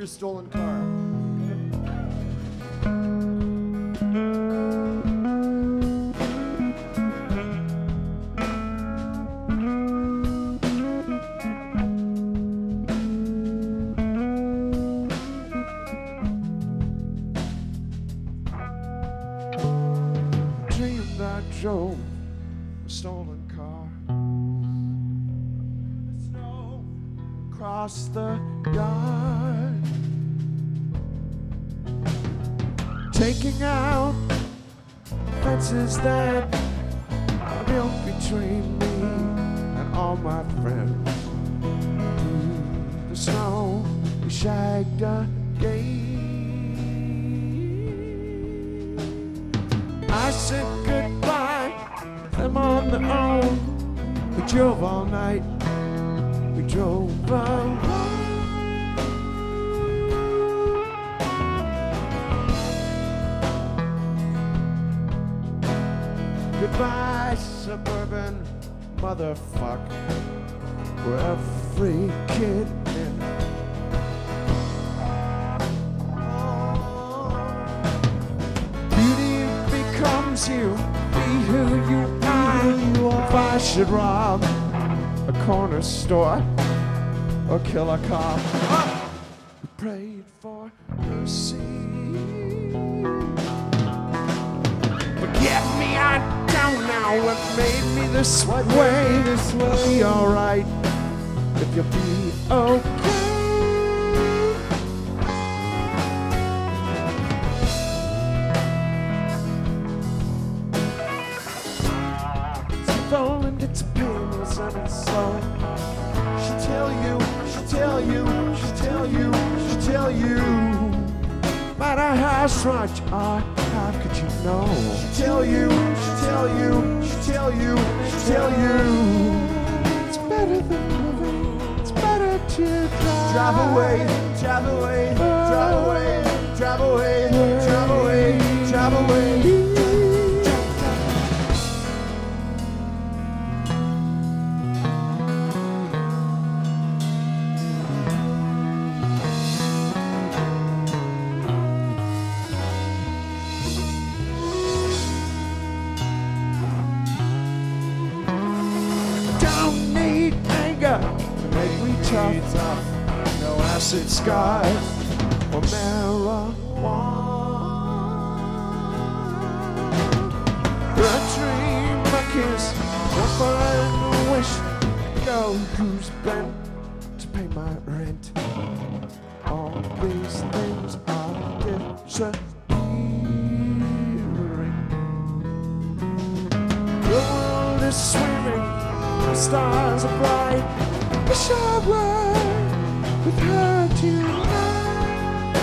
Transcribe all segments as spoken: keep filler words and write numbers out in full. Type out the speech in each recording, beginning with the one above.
your stolen car. Dreamed I drove a stolen car. Snow across the yard, taking out fences that are built between me and all my friends. Through the snow, we shagged a gate. I said goodbye to them on their own. We drove all night. We drove alone. Goodbye, suburban motherfuck. We're every kid in. Beauty becomes you. Be who you are. If I should rob a corner store or kill a cop, we prayed for mercy. Forgive me, I don't know what made me this way. This will be alright if you'll be okay. And it's painless and it's slow. She'll tell you, she'll tell you, she'll tell you, she'll tell you. No matter how smart you are, how could you know? She'll tell you, she'll tell you, she'll tell you, she'll tell you. It's better than living, it's better to drive. Drive away, drive away, drive away, drive away, drive away, drive away. Tough, no acid skies or marijuana. A dream, a kiss, a fine wish. Go who's bent to pay my rent. All these things are disappearing. The world is swimming, the stars are bright. Wish I were with her tonight.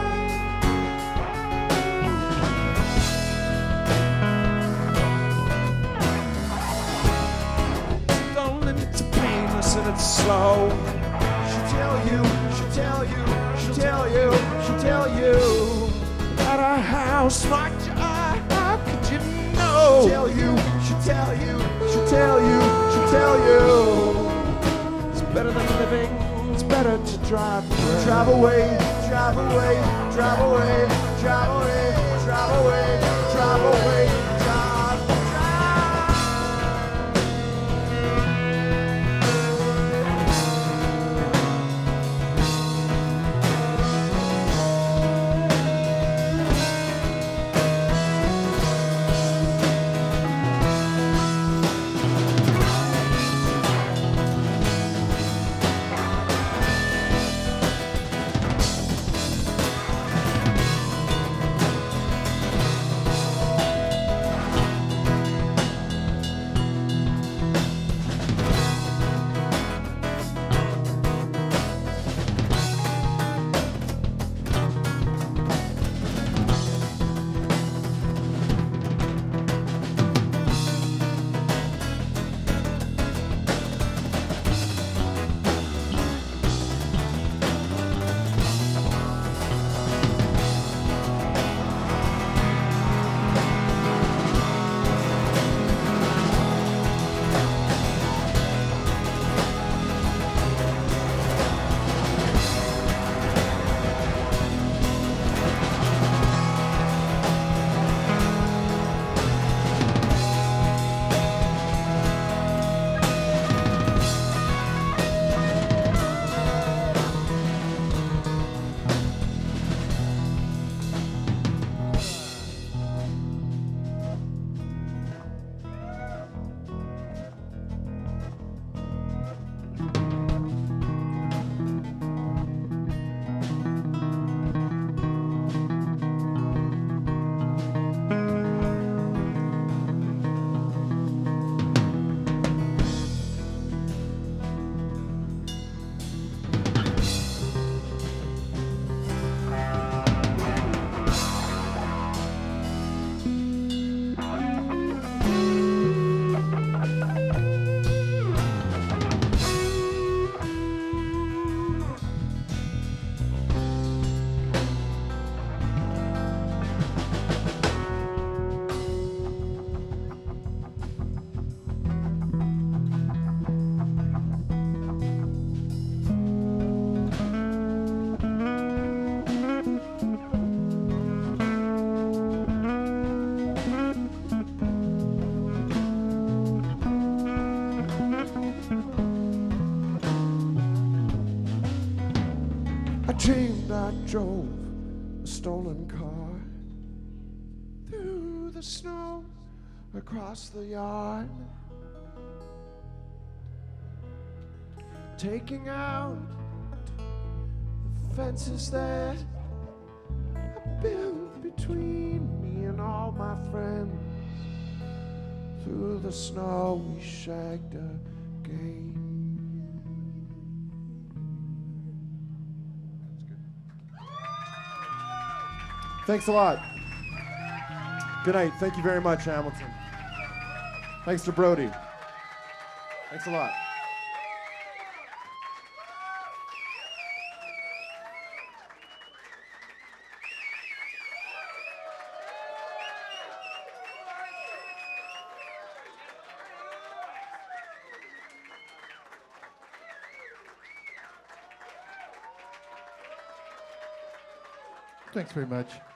Lonely, it's painless and it's slow. She'll tell you, she'll tell you, she'll tell you, she'll tell you. No matter how smart you are, how could you know? She'll tell you, she'll tell you, she'll tell you, she'll tell you. Better than living, it's better to drive away. Drive away, drive away, drive away, drive away, drive away, drive away, drive, I dreamed I drove a stolen car through the snow across the yard, taking out the fences that I built between me and all my friends. Through the snow we shagged again. Thanks a lot. Good night. Thank you very much, Hamilton. Thanks to Brody. Thanks a lot. Thanks very much.